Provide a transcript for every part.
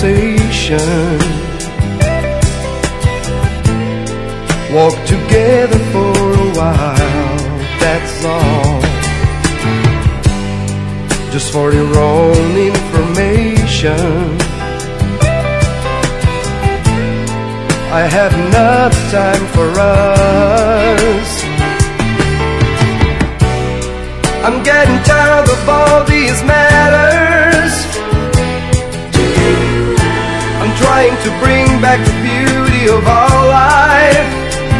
conversation. Walk together for a while, that's all. Just for your own information, I have enough time for us. I'm getting tired of all these matters. I'm trying to bring back the beauty of our life.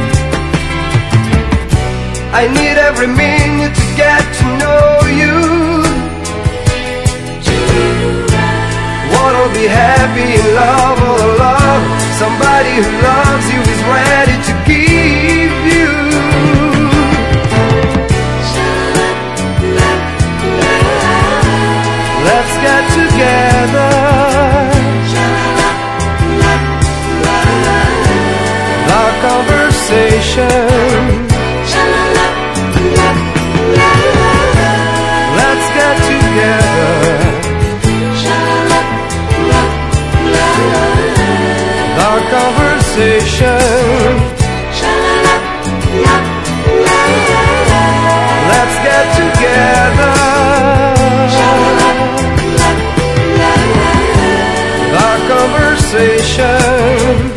I need every minute to get to know you. Wanna be happy in love all alone. Somebody who loves you is ready to give you. Let's get together. Our conversation. Let's get together. Our conversation. Let's get together. Our conversation.